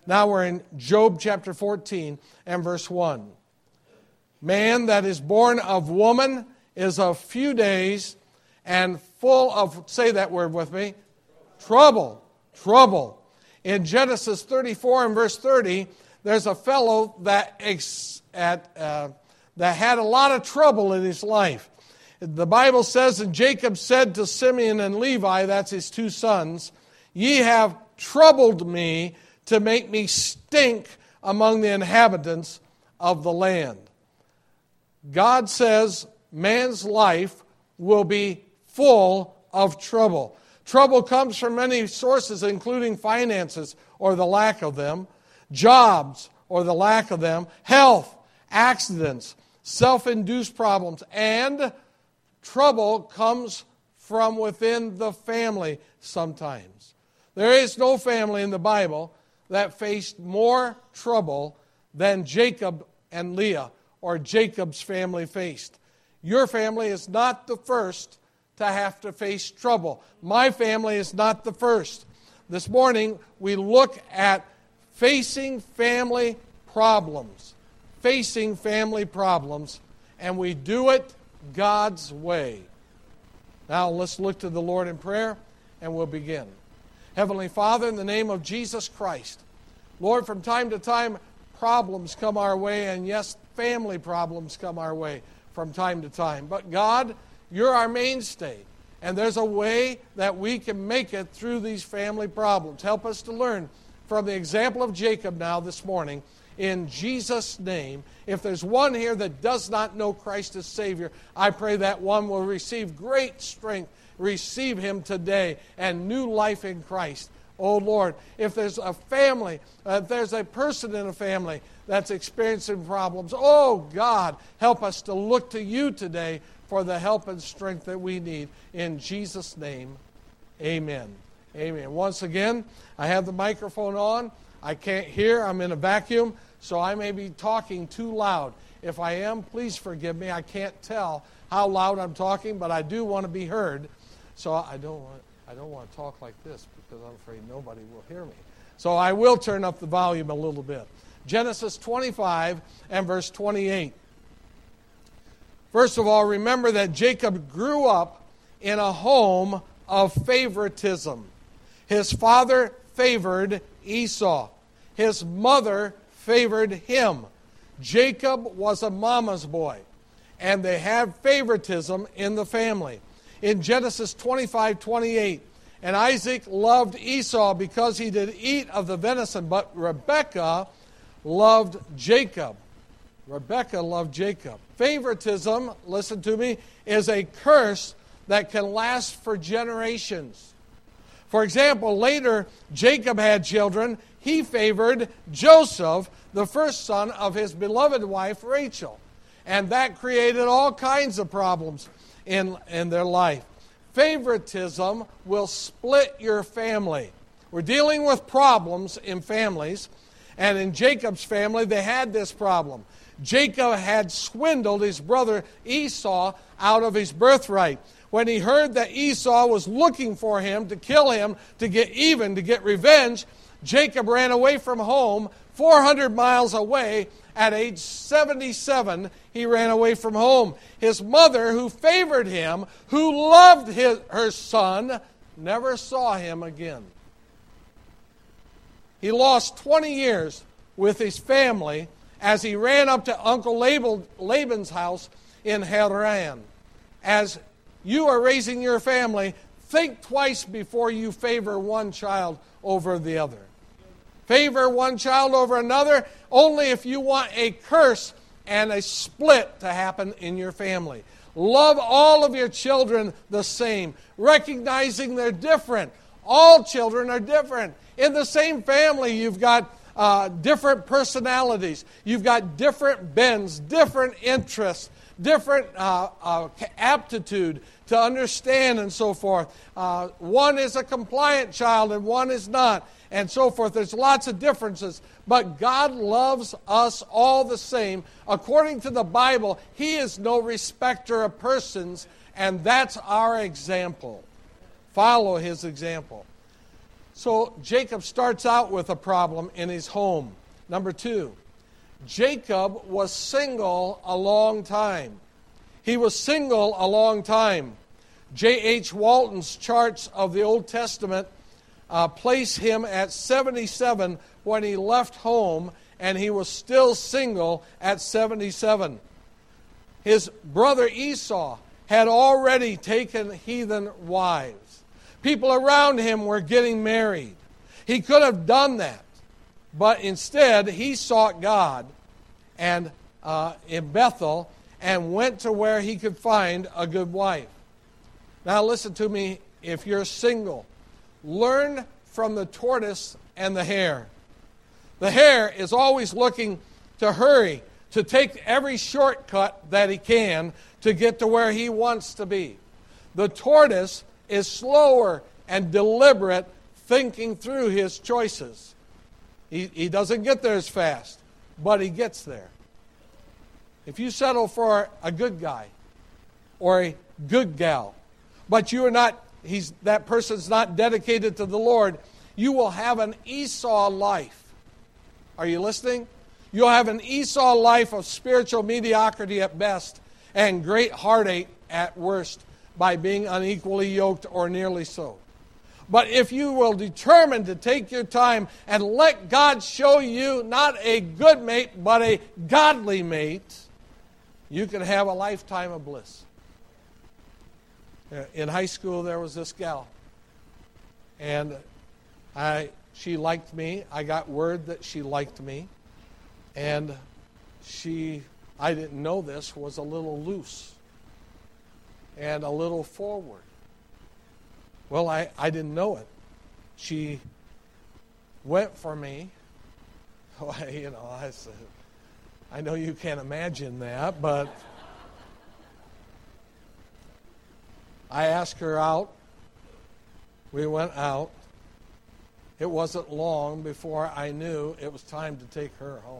Now we're in Job chapter 14 and verse 1. Man that is born of woman is of few days and full of, say that word with me, trouble. Trouble. In Genesis 34 and verse 30, there's a fellow that had a lot of trouble in his life. The Bible says, and Jacob said to Simeon and Levi, that's his two sons, ye have troubled me to make me stink among the inhabitants of the land. God says man's life will be full of trouble. Trouble comes from many sources, including finances or the lack of them, jobs or the lack of them, health, accidents, self-induced problems, and trouble comes from within the family sometimes. There is no family in the Bible that faced more trouble than Jacob and Leah, or Jacob's family faced. Your family is not the first to have to face trouble. My family is not the first. This morning, we look at facing family problems. Facing family problems, and we do it God's way. Now, let's look to the Lord in prayer, and we'll begin. Heavenly Father, in the name of Jesus Christ, Lord, from time to time, problems come our way, and yes, family problems come our way from time to time. But God, you're our mainstay, and there's a way that we can make it through these family problems. Help us to learn from the example of Jacob now this morning, in Jesus' name. If there's one here that does not know Christ as Savior, I pray that one will receive great strength, receive Him today, and new life in Christ. Oh Lord, if there's a family, if there's a person in a family that's experiencing problems, oh God, help us to look to you today for the help and strength that we need. In Jesus' name, amen. Amen. Once again, I have the microphone on. I can't hear. I'm in a vacuum, so I may be talking too loud. If I am, please forgive me. I can't tell how loud I'm talking, but I do want to be heard. So I don't want to talk like this because I'm afraid nobody will hear me. So I will turn up the volume a little bit. Genesis 25 and verse 28. First of all, remember that Jacob grew up in a home of favoritism. His father favored Esau. His mother favored him. Jacob was a mama's boy, and they had favoritism in the family. In Genesis 25:28, and Isaac loved Esau because he did eat of the venison, but Rebekah loved Jacob. Rebekah loved Jacob. Favoritism, listen to me, is a curse that can last for generations. For example, later Jacob had children. He favored Joseph, the first son of his beloved wife Rachel. And that created all kinds of problems in their life. Favoritism will split your family. We're dealing with problems in families. And in Jacob's family, they had this problem. Jacob had swindled his brother Esau out of his birthright. When he heard that Esau was looking for him to kill him, to get even, to get revenge, Jacob ran away from home 400 miles away. At age 77, he ran away from home. His mother, who favored him, who loved her son, never saw him again. He lost 20 years with his family as he ran up to Uncle Laban's house in Haran. As you are raising your family, think twice before you favor one child over the other. Favor one child over another only if you want a curse and a split to happen in your family. Love all of your children the same, recognizing they're different. All children are different. In the same family, you've got different personalities. You've got different bends, different interests, different aptitude to understand and so forth. One is a compliant child and one is not, and so forth. There's lots of differences, but God loves us all the same. According to the Bible, He is no respecter of persons, and that's our example. Follow His example. So Jacob starts out with a problem in his home. Number 2, Jacob was single a long time. He was single a long time. J.H. Walton's charts of the Old Testament place him at 77 when he left home, and he was still single at 77. His brother Esau had already taken heathen wives. People around him were getting married. He could have done that, but instead he sought God and in Bethel and went to where he could find a good wife. Now listen to me, if you're single, learn from the tortoise and the hare. The hare is always looking to hurry, to take every shortcut that he can to get to where he wants to be. The tortoise is slower and deliberate, thinking through his choices. He doesn't get there as fast, but he gets there. If you settle for a good guy or a good gal, but that person's not dedicated to the Lord, you will have an Esau life. Are you listening? You'll have an Esau life of spiritual mediocrity at best and great heartache at worst by being unequally yoked or nearly so. But if you will determine to take your time and let God show you not a good mate, but a godly mate, you can have a lifetime of bliss. In high school, there was this gal, and she liked me. I got word that she liked me, and I didn't know this, was a little loose and a little forward. Well, I didn't know it. She went for me. I know you can't imagine that, but I asked her out. We went out. It wasn't long before I knew it was time to take her home.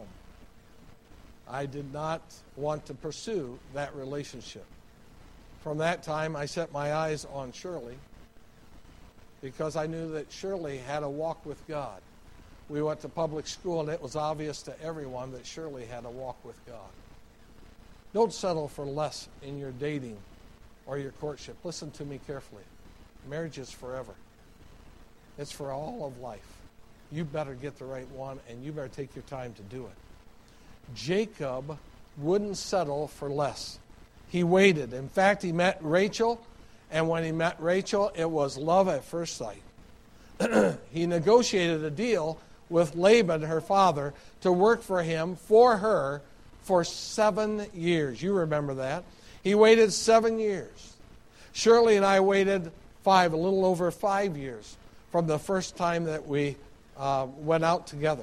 I did not want to pursue that relationship. From that time, I set my eyes on Shirley because I knew that Shirley had a walk with God. We went to public school, and it was obvious to everyone that Shirley had a walk with God. Don't settle for less in your dating or your courtship. Listen to me carefully. Marriage is forever. It's for all of life. You better get the right one, and you better take your time to do it. Jacob wouldn't settle for less. He waited. In fact, he met Rachel, and when he met Rachel, it was love at first sight. He negotiated a deal with Laban, her father, to work for him, for her, for 7 years. You remember that. He waited 7 years. Shirley and I waited a little over 5 years from the first time that we went out together.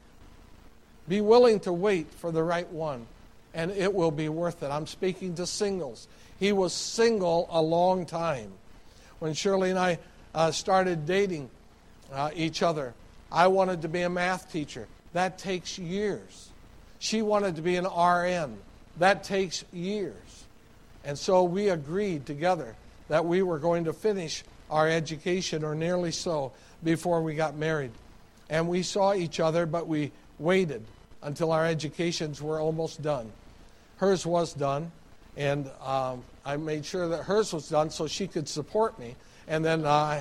Be willing to wait for the right one, and it will be worth it. I'm speaking to singles. He was single a long time. When Shirley and I started dating each other, I wanted to be a math teacher. That takes years. She wanted to be an RN. That takes years. And so we agreed together that we were going to finish our education, or nearly so, before we got married. And we saw each other, but we waited until our educations were almost done. Hers was done, and I made sure that hers was done so she could support me, and then I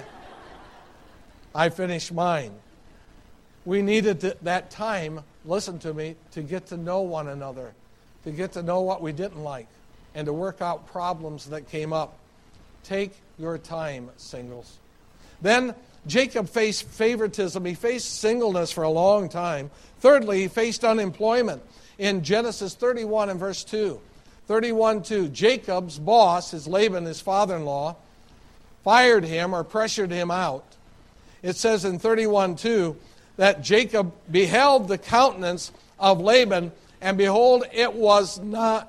finished mine. We needed that time, listen to me, to get to know one another, to get to know what we didn't like, and to work out problems that came up. Take your time, singles. Then Jacob faced favoritism. He faced singleness for a long time. Thirdly, he faced unemployment. In Genesis 31 and verse 2, 31:2, Jacob's boss, his Laban, his father-in-law, fired him or pressured him out. It says in 31:2 that Jacob beheld the countenance of Laban, and behold, it was not,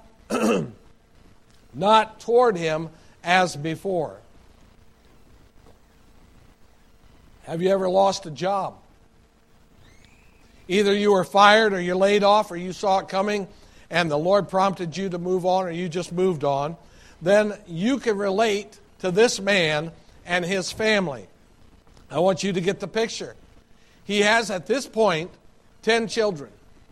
not toward him as before. Have you ever lost a job? Either you were fired or you're laid off, or you saw it coming and the Lord prompted you to move on, or you just moved on. Then you can relate to this man and his family. I want you to get the picture. He has, at this point, 10 children.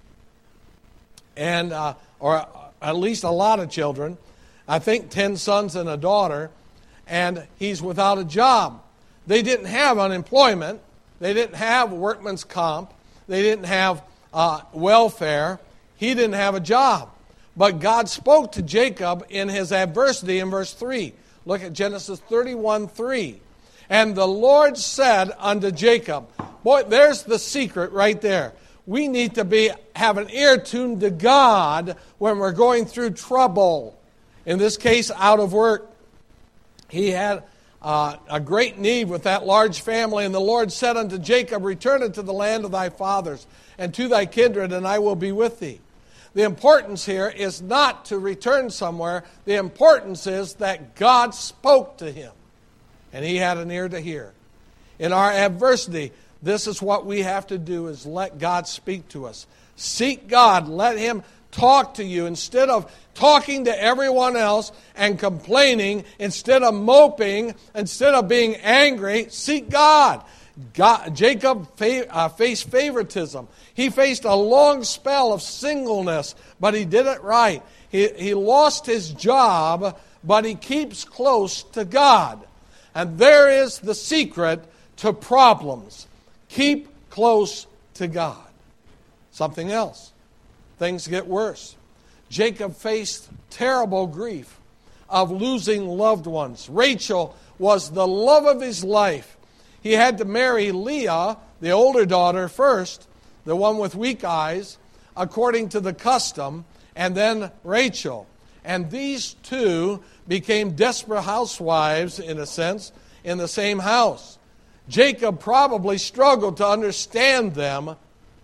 And, or at least a lot of children. I think 10 sons and a daughter. And he's without a job. They didn't have unemployment. They didn't have workman's comp. They didn't have welfare. He didn't have a job. But God spoke to Jacob in his adversity in verse 3. Look at Genesis 31:3. And the Lord said unto Jacob, boy, there's the secret right there. We need to have an ear tuned to God when we're going through trouble. In this case, out of work. He had a great need with that large family. And the Lord said unto Jacob, return unto the land of thy fathers and to thy kindred, and I will be with thee. The importance here is not to return somewhere. The importance is that God spoke to him. And he had an ear to hear. In our adversity, this is what we have to do, is let God speak to us. Seek God. Let him talk to you. Instead of talking to everyone else and complaining, instead of moping, instead of being angry, seek God. Jacob faced favoritism. He faced a long spell of singleness, but he did it right. He lost his job, but he keeps close to God. And there is the secret to problems. Keep close to God. Something else. Things get worse. Jacob faced terrible grief of losing loved ones. Rachel was the love of his life. He had to marry Leah, the older daughter, first, the one with weak eyes, according to the custom, and then Rachel. And these two became desperate housewives, in a sense, in the same house. Jacob probably struggled to understand them.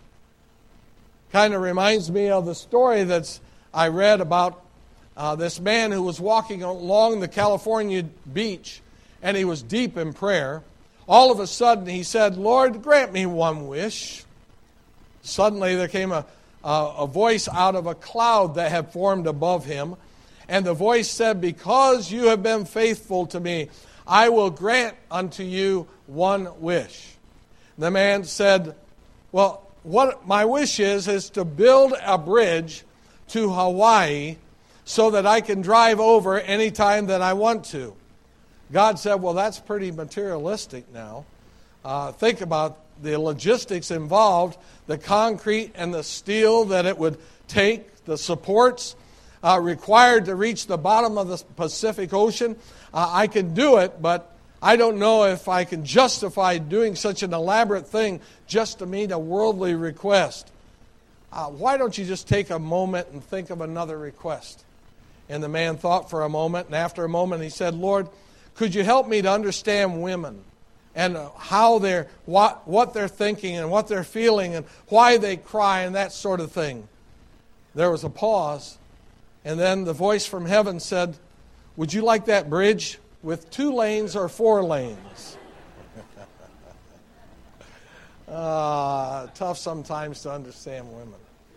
Kind of reminds me of the story that I read about this man who was walking along the California beach, and he was deep in prayer. All of a sudden he said, Lord, grant me one wish. Suddenly there came a voice out of a cloud that had formed above him. And the voice said, because you have been faithful to me, I will grant unto you one wish. The man said, well, what my wish is to build a bridge to Hawaii so that I can drive over anytime that I want to. God said, well, that's pretty materialistic now. Think about the logistics involved, the concrete and the steel that it would take, the supports required to reach the bottom of the Pacific Ocean. I can do it, but I don't know if I can justify doing such an elaborate thing just to meet a worldly request. Why don't you just take a moment and think of another request? And the man thought for a moment, and after a moment he said, Lord, could you help me to understand women and how what they're thinking and what they're feeling and why they cry and that sort of thing? There was a pause, and then the voice from heaven said, would you like that bridge with 2 lanes or 4 lanes? Tough sometimes to understand women.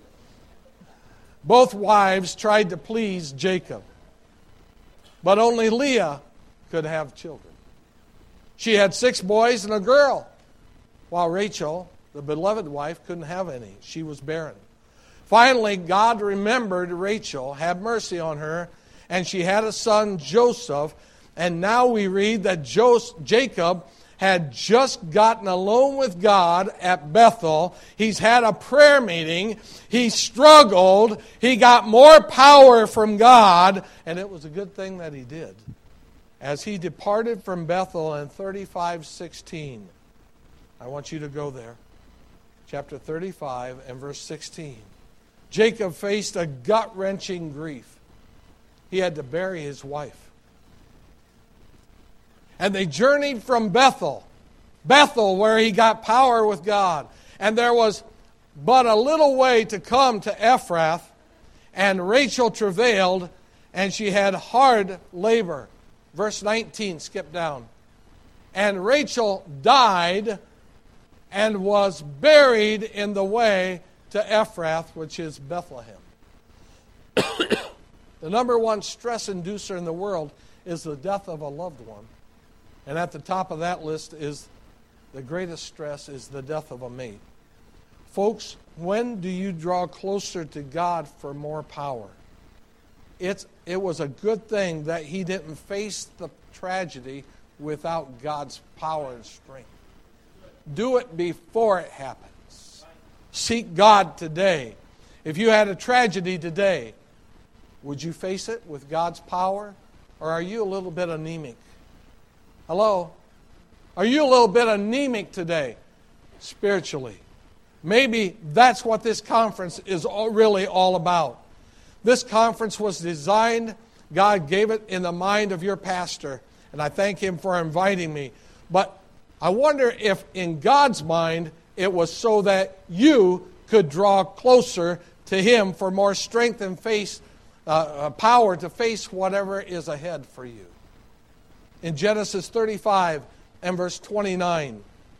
Both wives tried to please Jacob, but only Leah could have children. She had 6 boys and a girl, while Rachel, the beloved wife, couldn't have any. She was barren. Finally, God remembered Rachel, had mercy on her, and she had a son, Joseph. And now we read that Jacob had just gotten alone with God at Bethel. He's had a prayer meeting. He struggled. He got more power from God. And it was a good thing that he did. As he departed from Bethel in 35:16. I want you to go there. Chapter 35 and verse 16. Jacob faced a gut-wrenching grief. He had to bury his wife. And they journeyed from Bethel, where he got power with God. And there was but a little way to come to Ephrath, and Rachel travailed, and she had hard labor. Verse 19, skip down. And Rachel died and was buried in the way to Ephrath, which is Bethlehem. The number one stress inducer in the world is the death of a loved one. And at the top of that list is the greatest stress is the death of a mate. Folks, when do you draw closer to God for more power? It was a good thing that he didn't face the tragedy without God's power and strength. Do it before it happens. Seek God today. If you had a tragedy today, would you face it with God's power? Or are you a little bit anemic? Hello? Are you a little bit anemic today, spiritually? Maybe that's what this conference is really all about. This conference was designed, God gave it in the mind of your pastor, and I thank him for inviting me. But I wonder if in God's mind it was so that you could draw closer to him for more strength and power to face whatever is ahead for you. In Genesis 35 and verse 29,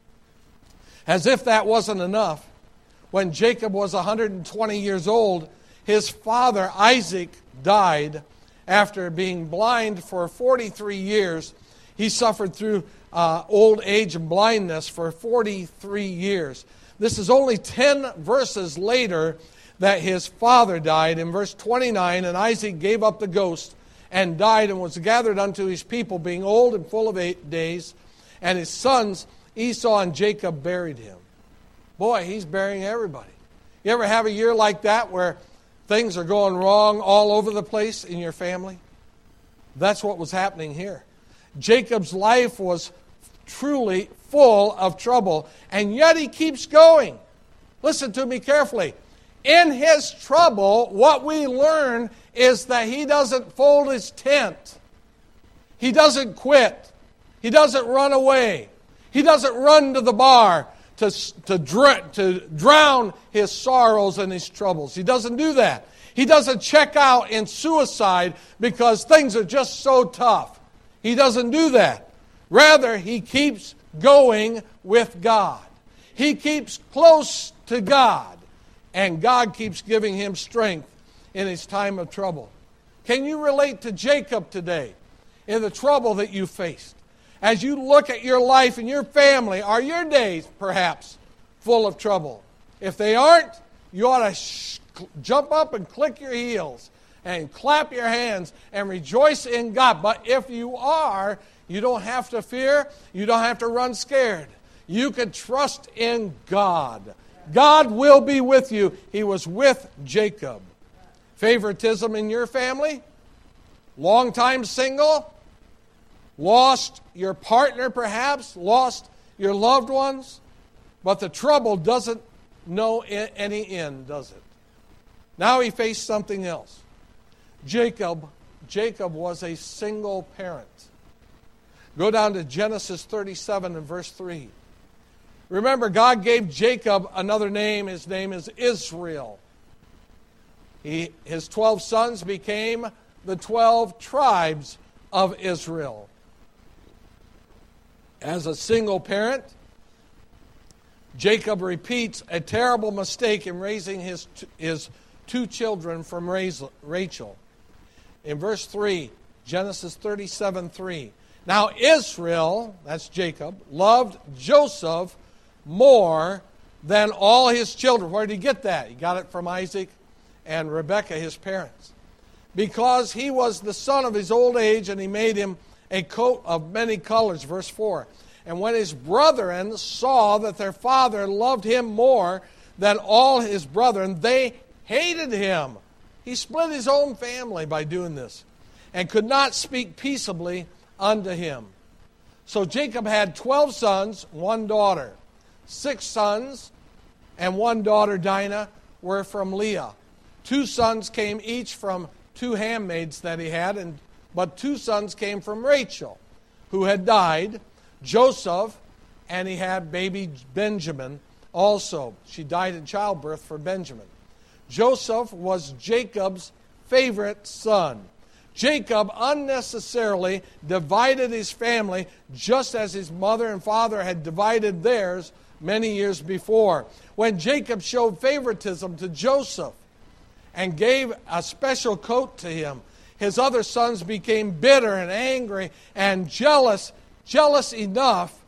as if that wasn't enough, when Jacob was 120 years old, his father Isaac died after being blind for 43 years. He suffered through old age and blindness for 43 years. This is only 10 verses later that his father died. In verse 29, and Isaac gave up the ghost and died and was gathered unto his people, being old and full of days. And his sons Esau and Jacob buried him. Boy, he's burying everybody. You ever have a year like that where things are going wrong all over the place in your family? That's what was happening here. Jacob's life was truly full of trouble, and yet he keeps going. Listen to me carefully. In his trouble, what we learn is that he doesn't fold his tent. He doesn't quit. He doesn't run away. He doesn't run to the bar to drown his sorrows and his troubles. He doesn't do that. He doesn't check out in suicide because things are just so tough. He doesn't do that. Rather, he keeps going with God. He keeps close to God. And God keeps giving him strength in his time of trouble. Can you relate to Jacob today in the trouble that you faced? As you look at your life and your family, are your days perhaps full of trouble? If they aren't, you ought to jump up and click your heels and clap your hands and rejoice in God. But if you are, you don't have to fear. You don't have to run scared. You can trust in God. God will be with you. He was with Jacob. Favoritism in your family? Long time single? Lost your partner perhaps? Lost your loved ones? But the trouble doesn't know any end, does it? Now he faced something else. Jacob was a single parent. Go down to Genesis 37 and verse 3. Remember, God gave Jacob another name. His name is Israel. His 12 sons became the 12 tribes of Israel. As a single parent, Jacob repeats a terrible mistake in raising his two children from Rachel. In verse 3, Genesis 37:3. Now Israel, that's Jacob, loved Joseph more than all his children. Where did he get that? He got it from Isaac and Rebekah, his parents. Because he was the son of his old age, and he made him a coat of many colors. Verse 4. And when his brethren saw that their father loved him more than all his brethren, they hated him. He split his own family by doing this, and could not speak peaceably unto him. So Jacob had 12 sons, 1 daughter. 6 sons and 1 daughter, Dinah, were from Leah. 2 sons came each from 2 handmaids that he had, but 2 sons came from Rachel, who had died, Joseph, and he had baby Benjamin also. She died in childbirth for Benjamin. Joseph was Jacob's favorite son. Jacob unnecessarily divided his family just as his mother and father had divided theirs many years before. When Jacob showed favoritism to Joseph and gave a special coat to him, his other sons became bitter and angry and jealous enough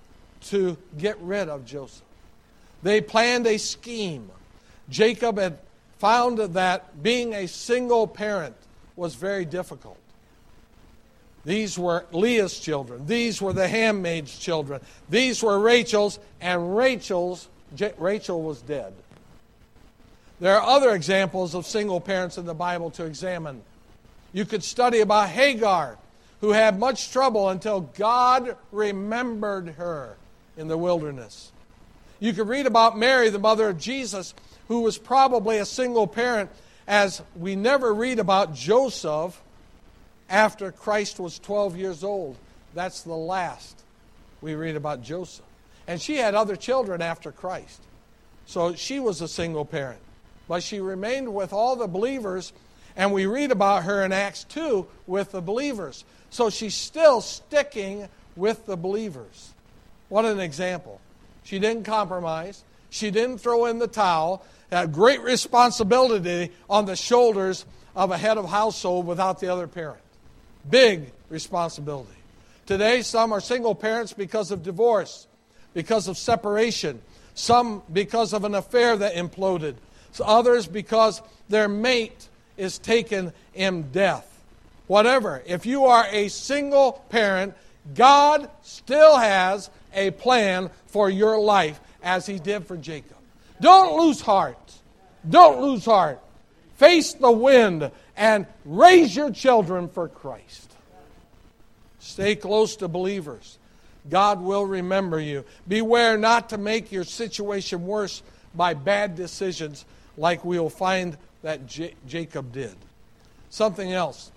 to get rid of Joseph. They planned a scheme. Jacob had found that being a single parent was very difficult. These were Leah's children. These were the handmaid's children. These were Rachel's, and Rachel was dead. There are other examples of single parents in the Bible to examine. You could study about Hagar, who had much trouble until God remembered her in the wilderness. You could read about Mary, the mother of Jesus, who was probably a single parent, as we never read about Joseph after Christ was 12 years old. That's the last we read about Joseph. And she had other children after Christ. So she was a single parent. But she remained with all the believers, and we read about her in Acts 2 with the believers. So she's still sticking with the believers. What an example. She didn't compromise. She didn't throw in the towel. A great responsibility on the shoulders of a head of household without the other parent. Big responsibility. Today, some are single parents because of divorce, because of separation. Some because of an affair that imploded. Others because their mate is taken in death. Whatever. If you are a single parent, God still has a plan for your life as He did for Jacob. Don't lose heart. Don't lose heart. Face the wind and raise your children for Christ. Stay close to believers. God will remember you. Beware not to make your situation worse by bad decisions like we'll find that Jacob did. Something else.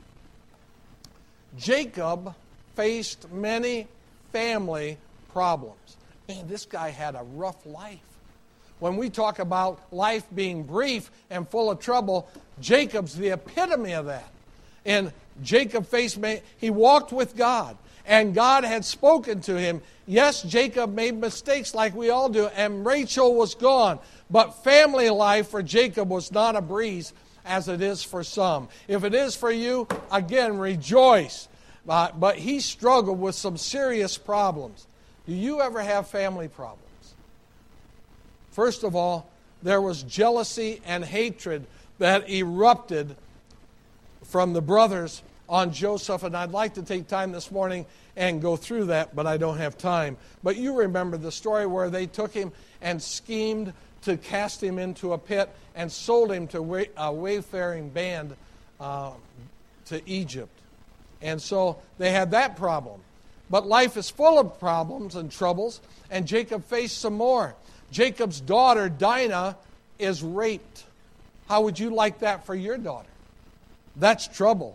Jacob faced many family problems. Man, this guy had a rough life. When we talk about life being brief and full of trouble, Jacob's the epitome of that. And Jacob he walked with God, and God had spoken to him. Yes, Jacob made mistakes like we all do, and Rachel was gone. But family life for Jacob was not a breeze as it is for some. If it is for you, again, rejoice. But he struggled with some serious problems. Do you ever have family problems? First of all, there was jealousy and hatred that erupted from the brothers on Joseph, and I'd like to take time this morning and go through that, but I don't have time. But you remember the story where they took him and schemed to cast him into a pit and sold him to a wayfaring band to Egypt. And so they had that problem. But life is full of problems and troubles, and Jacob faced some more. Jacob's daughter, Dinah, is raped. How would you like that for your daughter? That's trouble,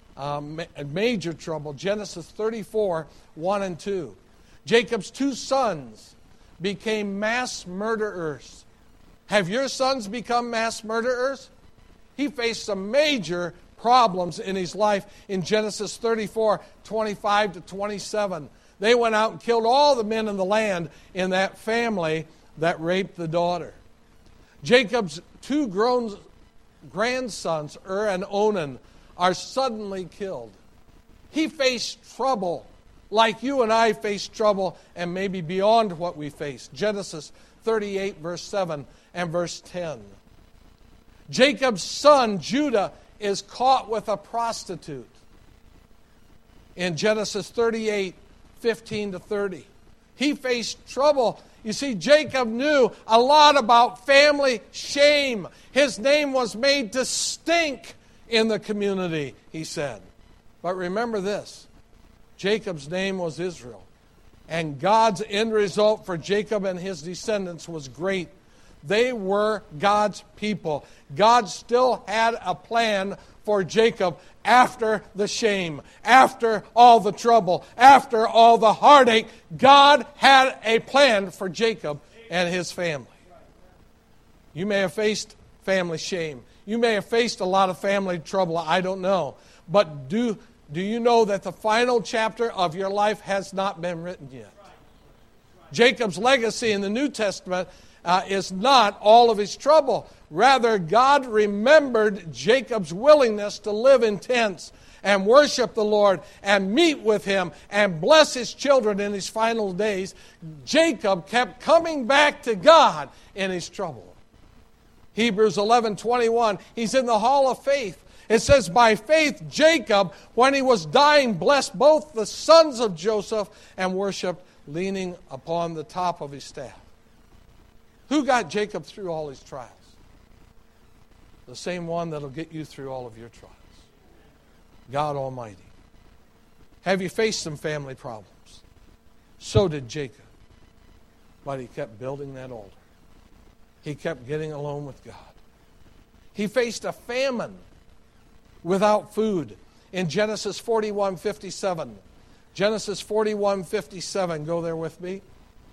major trouble. Genesis 34, 1 and 2. Jacob's two sons became mass murderers. Have your sons become mass murderers? He faced some major problems in his life in Genesis 34, 25 to 27. They went out and killed all the men in the land in that family that raped the daughter. Jacob's two grown grandsons, and Onan, are suddenly killed. He faced trouble like you and I face trouble, and maybe beyond what we face. Genesis 38, verse 7 and verse 10. Jacob's son, Judah, is caught with a prostitute in Genesis 38, 15 to 30. He faced trouble. You see, Jacob knew a lot about family shame. His name was made to stink in the community, he said. But remember this, Jacob's name was Israel. And God's end result for Jacob and his descendants was great. They were God's people. God still had a plan for Jacob after the shame, after all the trouble, after all the heartache. God had a plan for Jacob and his family. You may have faced family shame. You may have faced a lot of family trouble. I don't know. But do you know that the final chapter of your life has not been written yet? Jacob's legacy in the New Testament is not all of his trouble. Rather, God remembered Jacob's willingness to live in tents and worship the Lord and meet with Him and bless his children in his final days. Jacob kept coming back to God in his trouble. Hebrews 11:21, he's in the hall of faith. It says, by faith Jacob, when he was dying, blessed both the sons of Joseph and worshiped, leaning upon the top of his staff. Who got Jacob through all his trials? The same one that'll get you through all of your trials. God Almighty. Have you faced some family problems? So did Jacob. But he kept building that altar. He kept getting alone with God. He faced a famine without food in Genesis 41:57. Genesis 41:57. Go there with me.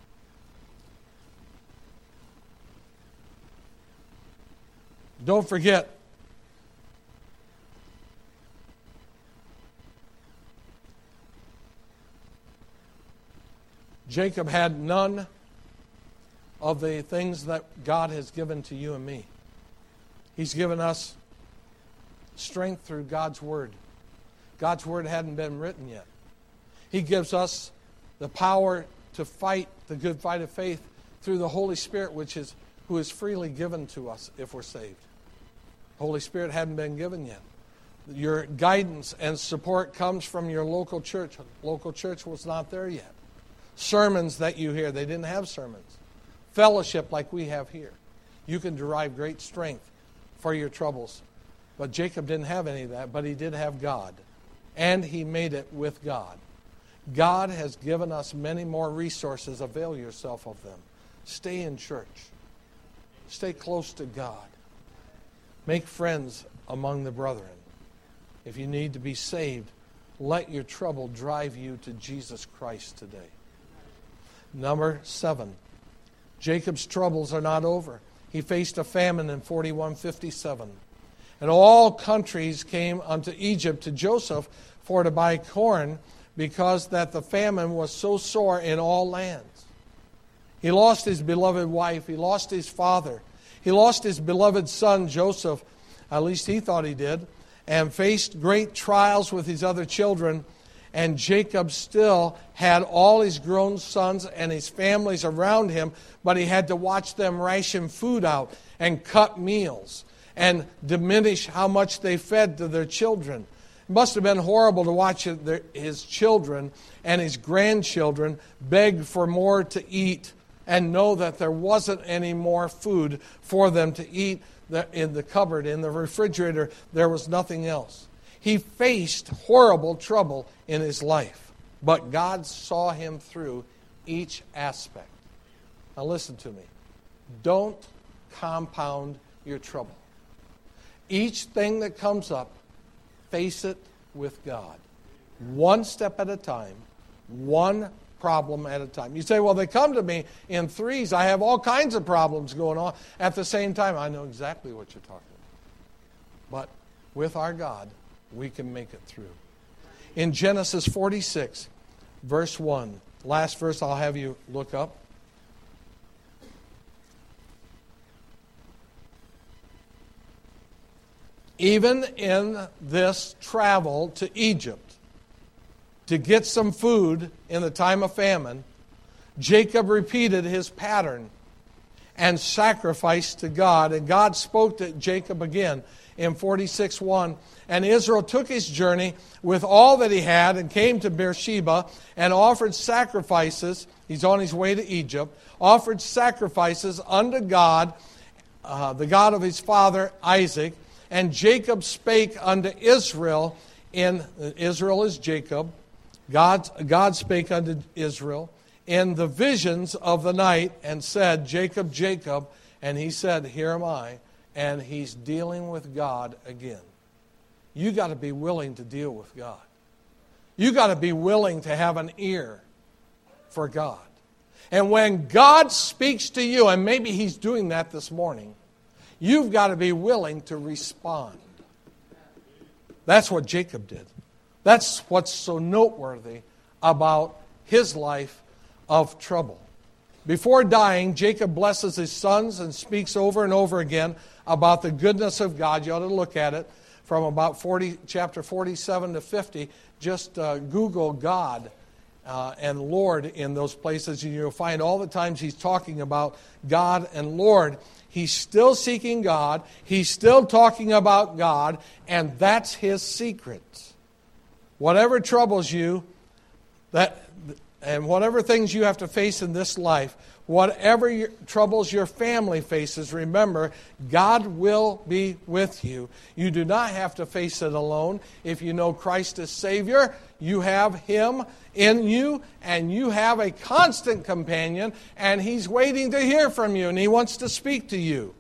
Don't forget, Jacob had none of the things that God has given to you and me. He's given us strength through God's Word. God's Word hadn't been written yet. He gives us the power to fight the good fight of faith through the Holy Spirit, who is freely given to us if we're saved. Holy Spirit hadn't been given yet. Your guidance and support comes from your local church. Local church was not there yet. Sermons that you hear, they didn't have sermons. Fellowship like we have here. You can derive great strength for your troubles. But Jacob didn't have any of that, but he did have God. And he made it with God. God has given us many more resources. Avail yourself of them. Stay in church. Stay close to God. Make friends among the brethren. If you need to be saved, let your trouble drive you to Jesus Christ today. Number 7. Jacob's troubles are not over. He faced a famine in 41:57. And all countries came unto Egypt to Joseph for to buy corn, because that the famine was so sore in all lands. He lost his beloved wife. He lost his father. He lost his beloved son, Joseph. At least he thought he did. And faced great trials with his other children. And Jacob still had all his grown sons and his families around him, but he had to watch them ration food out and cut meals and diminish how much they fed to their children. It must have been horrible to watch his children and his grandchildren beg for more to eat and know that there wasn't any more food for them to eat in the cupboard, in the refrigerator. There was nothing else. He faced horrible trouble in his life, but God saw him through each aspect. Now listen to me. Don't compound your trouble. Each thing that comes up, face it with God. One step at a time, one problem at a time. You say, well, they come to me in threes. I have all kinds of problems going on at the same time. I know exactly what you're talking about. But with our God, we can make it through. In Genesis 46, verse 1, last verse I'll have you look up. Even in this travel to Egypt to get some food in the time of famine, Jacob repeated his pattern and sacrificed to God. And God spoke to Jacob again in 46:1. And Israel took his journey with all that he had and came to Beersheba and offered sacrifices. He's on his way to Egypt. Offered sacrifices unto God, the God of his father Isaac. And Jacob spake unto Israel, Israel is Jacob. God spake unto Israel in the visions of the night and said, Jacob, Jacob. And he said, here am I. And he's dealing with God again. You got to be willing to deal with God. You got to be willing to have an ear for God. And when God speaks to you, and maybe he's doing that this morning, you've got to be willing to respond. That's what Jacob did. That's what's so noteworthy about his life of trouble. Before dying, Jacob blesses his sons and speaks over and over again about the goodness of God. You ought to look at it from about chapter 47 to 50. Just Google God and Lord in those places, and you'll find all the times he's talking about God and Lord. He's still seeking God. He's still talking about God, and that's his secret. Whatever troubles you, and whatever things you have to face in this life, whatever troubles your family faces, remember, God will be with you. You do not have to face it alone. If you know Christ as Savior, you have Him in you, and you have a constant companion, and He's waiting to hear from you, and He wants to speak to you.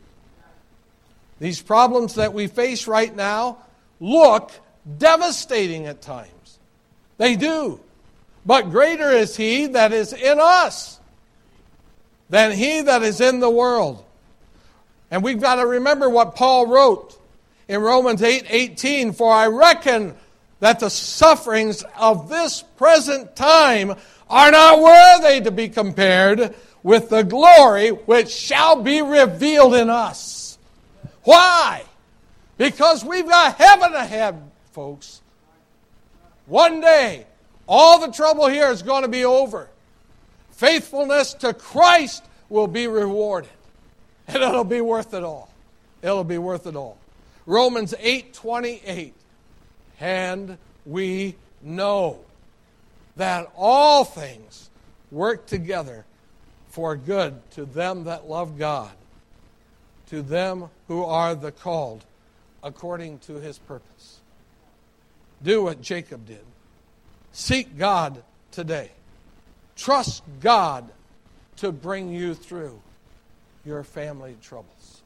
These problems that we face right now look devastating at times. They do. But greater is He that is in us than he that is in the world. And we've got to remember what Paul wrote in Romans 8:18, for I reckon that the sufferings of this present time are not worthy to be compared with the glory which shall be revealed in us. Why? Because we've got heaven ahead, folks. One day, all the trouble here is going to be over. Faithfulness to Christ will be rewarded. And it'll be worth it all. It'll be worth it all. Romans 8:28. And we know that all things work together for good to them that love God, to them who are the called according to His purpose. Do what Jacob did. Seek God today. Trust God to bring you through your family troubles.